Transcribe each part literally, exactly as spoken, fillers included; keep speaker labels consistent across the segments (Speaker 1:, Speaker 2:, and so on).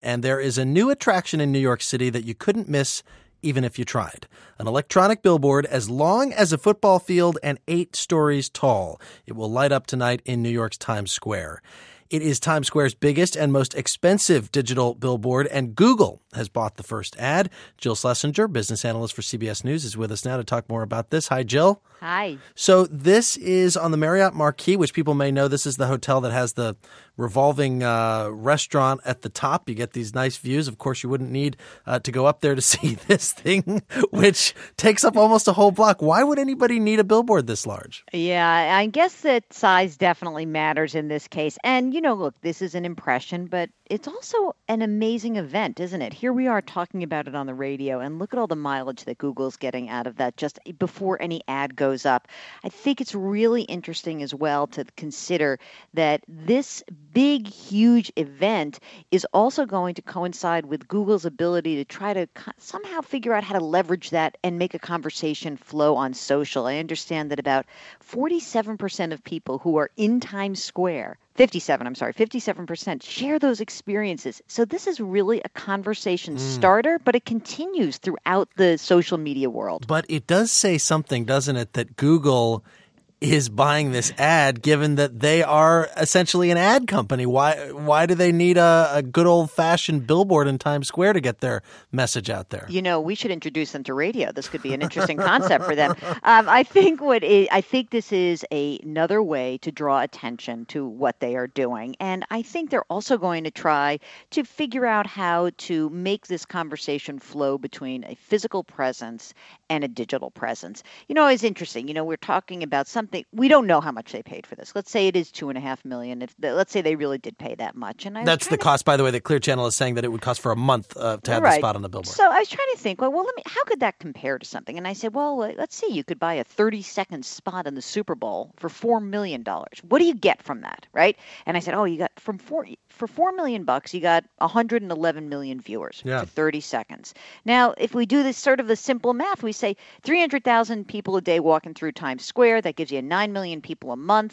Speaker 1: and there is a new attraction in New York City that you couldn't miss even if you tried. An electronic billboard as long as a football field and eight stories tall. It will light up tonight in New York's Times Square. It is Times Square's biggest and most expensive digital billboard, and Google has bought the first ad. Jill Schlesinger, business analyst for C B S News, is with us now to talk more about this. Hi, Jill.
Speaker 2: Hi.
Speaker 1: So this is on the Marriott Marquis, which people may know. This is the hotel that has the revolving uh, restaurant at the top. You get these nice views. Of course, you wouldn't need uh, to go up there to see this thing, which takes up almost a whole block. Why would anybody need a billboard this large?
Speaker 2: Yeah, I guess that size definitely matters in this case. And, you know, look, this is an impression, but it's also an amazing event, isn't it? Here we are talking about it on the radio, and look at all the mileage that Google's getting out of that just before any ad goes up. I think it's really interesting as well to consider that this big, huge event is also going to coincide with Google's ability to try to somehow figure out how to leverage that and make a conversation flow on social. I understand that about forty-seven percent of people who are in Times Square fifty-seven, I'm sorry, fifty-seven percent share those experiences. So this is really a conversation mm. starter, but it continues throughout the social media world.
Speaker 1: But it does say something, doesn't it, that Google is buying this ad, given that they are essentially an ad company. Why why do they need a, a good old-fashioned billboard in Times Square to get their message out there?
Speaker 2: You know, we should introduce them to radio. This could be an interesting concept for them. Um, I think what it, I think this is a, another way to draw attention to what they are doing. And I think they're also going to try to figure out how to make this conversation flow between a physical presence and a digital presence. You know, it's interesting. You know, we're talking about something. We don't know how much they paid for this. Let's say it is two and a half million. If let's say they really did pay that much, and I
Speaker 1: that's the
Speaker 2: to,
Speaker 1: cost, by the way. That Clear Channel is saying that it would cost for a month uh, to have
Speaker 2: right.
Speaker 1: the spot on the billboard.
Speaker 2: So I was trying to think, well, well, let me. How could that compare to something? And I said, well, let's see. You could buy a thirty-second spot in the Super Bowl for four million dollars. What do you get from that, right? And I said, oh, you got from four for four million bucks, you got one hundred eleven million viewers
Speaker 1: yeah.
Speaker 2: for thirty seconds. Now, if we do this sort of the simple math, we say three hundred thousand people a day walking through Times Square. That gives you nine million people a month.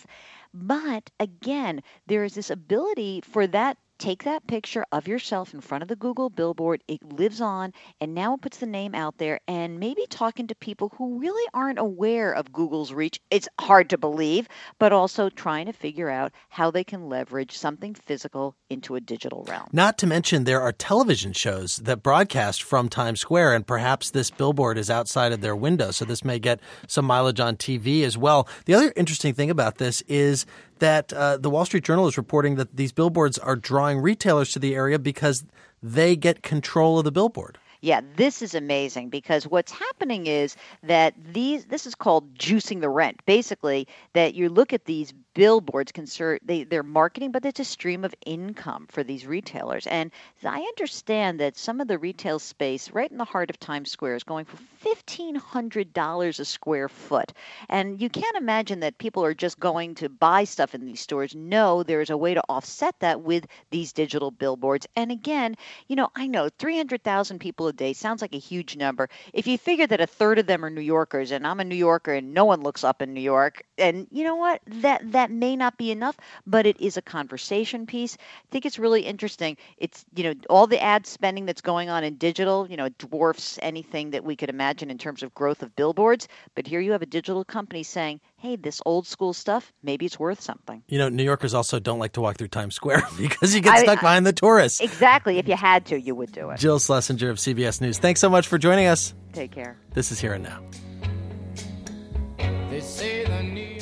Speaker 2: But again, there is this ability for that. Take that picture of yourself in front of the Google billboard. It lives on, and now it puts the name out there, and maybe talking to people who really aren't aware of Google's reach. It's hard to believe, but also trying to figure out how they can leverage something physical into a digital realm.
Speaker 1: Not to mention there are television shows that broadcast from Times Square, and perhaps this billboard is outside of their window, so this may get some mileage on T V as well. The other interesting thing about this is that uh, the Wall Street Journal is reporting that these billboards are drawing retailers to the area because they get control of the billboard.
Speaker 2: Yeah, this is amazing because what's happening is that these this is called juicing the rent. Basically, that you look at these billboards, concern, they, they're marketing, but it's a stream of income for these retailers. And I understand that some of the retail space right in the heart of Times Square is going for fifteen hundred dollars a square foot. And you can't imagine that people are just going to buy stuff in these stores. No, there is a way to offset that with these digital billboards. And again, you know, I know three hundred thousand people a day sounds like a huge number. If you figure that a third of them are New Yorkers, and I'm a New Yorker and no one looks up in New York, and you know what? That that may not be enough, but it is a conversation piece. I think it's really interesting. It's, you know, all the ad spending that's going on in digital, you know, dwarfs anything that we could imagine in terms of growth of billboards. But here you have a digital company saying, hey, this old school stuff, maybe it's worth something.
Speaker 1: You know, New Yorkers also don't like to walk through Times Square because you get stuck I, behind the tourists.
Speaker 2: Exactly. If you had to, you would do it.
Speaker 1: Jill Schlesinger of C B S News. Thanks so much for joining us.
Speaker 2: Take care.
Speaker 1: This is Here and Now.
Speaker 3: They say the New